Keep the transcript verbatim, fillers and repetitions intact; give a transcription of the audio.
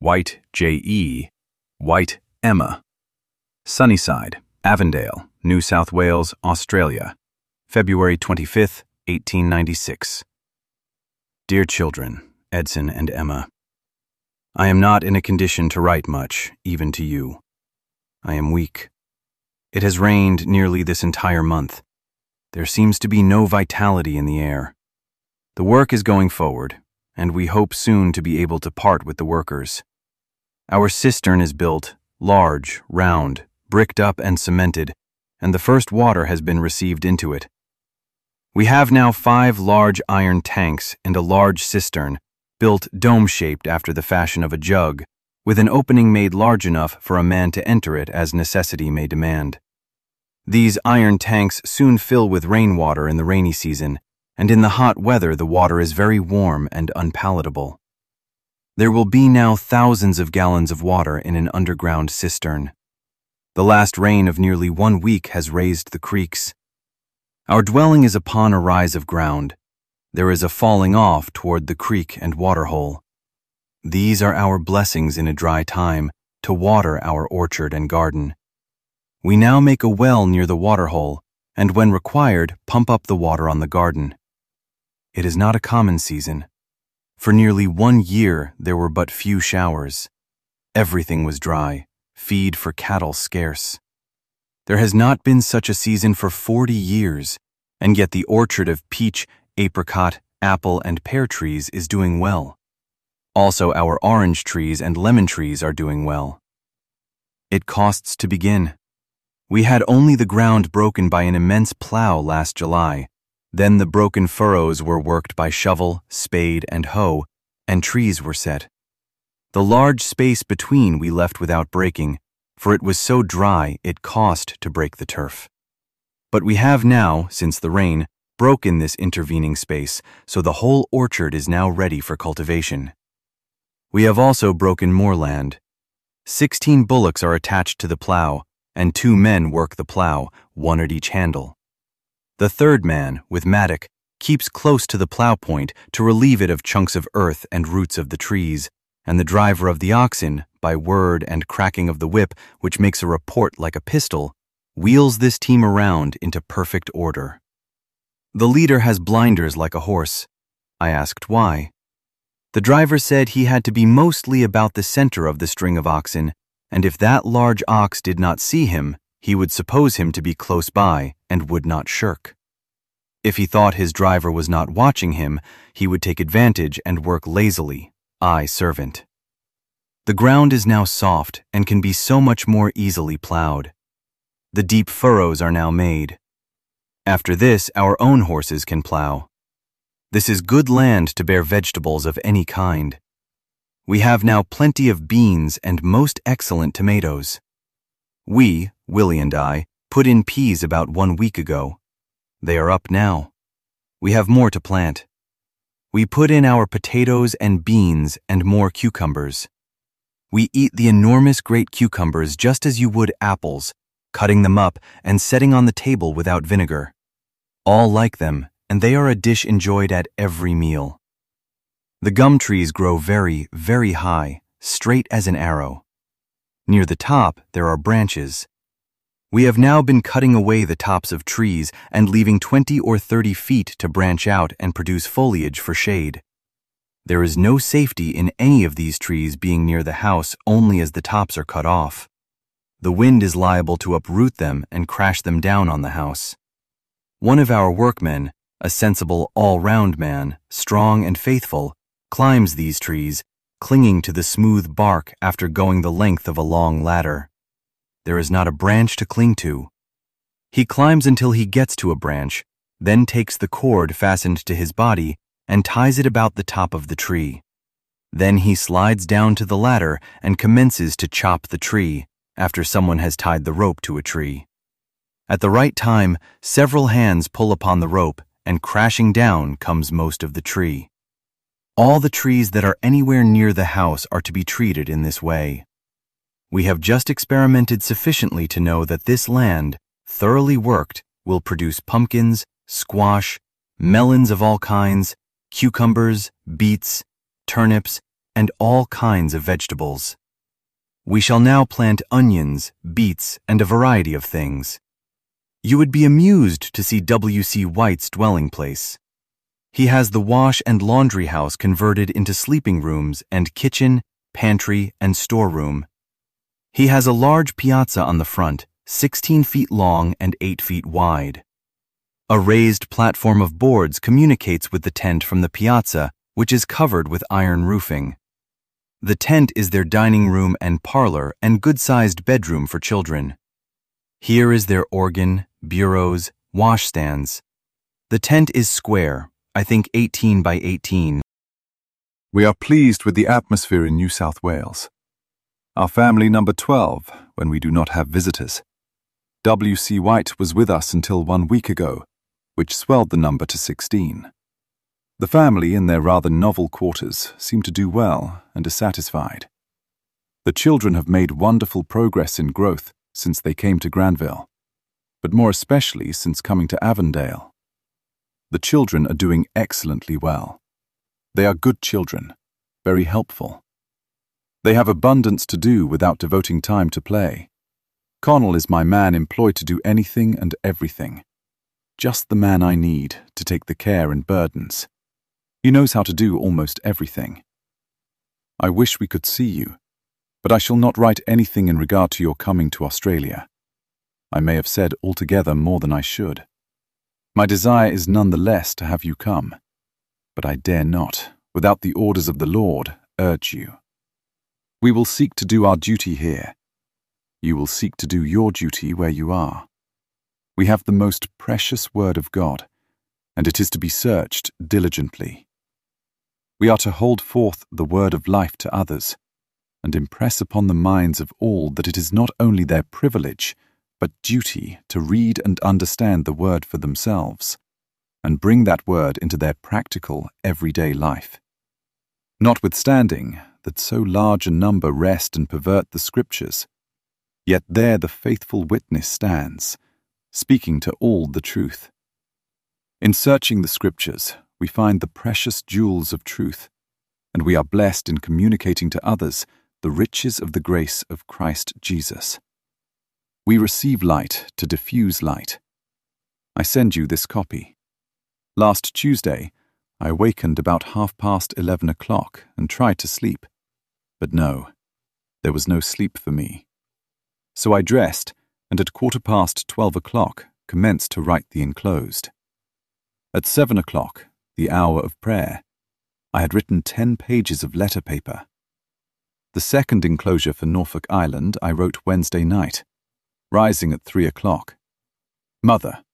White, J E White, Emma. Sunnyside, Avondale, New South Wales, Australia, February twenty-fifth, eighteen ninety-six. Dear children, Edson and Emma, I am not in a condition to write much, even to you. I am weak. It has rained nearly this entire month. There seems to be no vitality in the air. The work is going forward, and we hope soon to be able to part with the workers. Our cistern is built, large, round, bricked up and cemented, and the first water has been received into it. We have now five large iron tanks and a large cistern, built dome-shaped after the fashion of a jug, with an opening made large enough for a man to enter it as necessity may demand. These iron tanks soon fill with rainwater in the rainy season, and in the hot weather the water is very warm and unpalatable. There will be now thousands of gallons of water in an underground cistern. The last rain of nearly one week has raised the creeks. Our dwelling is upon a rise of ground. There is a falling off toward the creek and waterhole. These are our blessings in a dry time, to water our orchard and garden. We now make a well near the waterhole, and when required, pump up the water on the garden. It is not a common season. For nearly one year there were but few showers. Everything was dry, feed for cattle scarce. There has not been such a season for forty years, and yet the orchard of peach, apricot, apple, and pear trees is doing well. Also our orange trees and lemon trees are doing well. It costs to begin. We had only the ground broken by an immense plow last July. Then the broken furrows were worked by shovel, spade, and hoe, and trees were set. The large space between we left without breaking, for it was so dry it cost to break the turf. But we have now, since the rain, broken this intervening space, so the whole orchard is now ready for cultivation. We have also broken more land. Sixteen bullocks are attached to the plow, and two men work the plow, one at each handle. The third man, with mattock, keeps close to the plow point to relieve it of chunks of earth and roots of the trees, and the driver of the oxen, by word and cracking of the whip, which makes a report like a pistol, wheels this team around into perfect order. The leader has blinders like a horse. I asked why. The driver said he had to be mostly about the center of the string of oxen, and if that large ox did not see him, he would suppose him to be close by and would not shirk. If he thought his driver was not watching him, he would take advantage and work lazily, I servant. The ground is now soft and can be so much more easily plowed. The deep furrows are now made. After this, our own horses can plow. This is good land to bear vegetables of any kind. We have now plenty of beans and most excellent tomatoes. We, Willie and I, put in peas about one week ago. They are up now. We have more to plant. We put in our potatoes and beans and more cucumbers. We eat the enormous great cucumbers just as you would apples, cutting them up and setting on the table without vinegar. All like them, and they are a dish enjoyed at every meal. The gum trees grow very, very high, straight as an arrow. Near the top, there are branches. We have now been cutting away the tops of trees and leaving twenty or thirty feet to branch out and produce foliage for shade. There is no safety in any of these trees being near the house only as the tops are cut off. The wind is liable to uproot them and crash them down on the house. One of our workmen, a sensible all-round man, strong and faithful, climbs these trees, clinging to the smooth bark after going the length of a long ladder. There is not a branch to cling to. He climbs until he gets to a branch, then takes the cord fastened to his body and ties it about the top of the tree. Then he slides down to the ladder and commences to chop the tree, after someone has tied the rope to a tree. At the right time, several hands pull upon the rope, and crashing down comes most of the tree. All the trees that are anywhere near the house are to be treated in this way. We have just experimented sufficiently to know that this land, thoroughly worked, will produce pumpkins, squash, melons of all kinds, cucumbers, beets, turnips, and all kinds of vegetables. We shall now plant onions, beets, and a variety of things. You would be amused to see W C White's dwelling place. He has the wash and laundry house converted into sleeping rooms and kitchen, pantry, and storeroom. He has a large piazza on the front, sixteen feet long and eight feet wide. A raised platform of boards communicates with the tent from the piazza, which is covered with iron roofing. The tent is their dining room and parlor and good-sized bedroom for children. Here is their organ, bureaus, washstands. The tent is square, I think eighteen by eighteen. We are pleased with the atmosphere in New South Wales. Our family number twelve, when we do not have visitors. W C White was with us until one week ago, which swelled the number to sixteen. The family, in their rather novel quarters, seem to do well and are satisfied. The children have made wonderful progress in growth since they came to Granville, but more especially since coming to Avondale. The children are doing excellently well. They are good children, very helpful. They have abundance to do without devoting time to play. Connell is my man employed to do anything and everything. Just the man I need to take the care and burdens. He knows how to do almost everything. I wish we could see you, but I shall not write anything in regard to your coming to Australia. I may have said altogether more than I should. My desire is none the less to have you come, but I dare not, without the orders of the Lord, urge you. We will seek to do our duty here. You will seek to do your duty where you are. We have the most precious word of God, and it is to be searched diligently. We are to hold forth the word of life to others, and impress upon the minds of all that it is not only their privilege, but duty to read and understand the word for themselves, and bring that word into their practical, everyday life. Notwithstanding that so large a number wrest and pervert the Scriptures, yet there the faithful witness stands, speaking to all the truth. In searching the Scriptures, we find the precious jewels of truth, and we are blessed in communicating to others the riches of the grace of Christ Jesus. We receive light to diffuse light. I send you this copy. Last Tuesday, I awakened about half past eleven o'clock and tried to sleep, but no, there was no sleep for me. So I dressed, and at quarter past twelve o'clock commenced to write the enclosed. At seven o'clock, the hour of prayer, I had written ten pages of letter paper. The second enclosure for Norfolk Island I wrote Wednesday night, rising at three o'clock. Mother,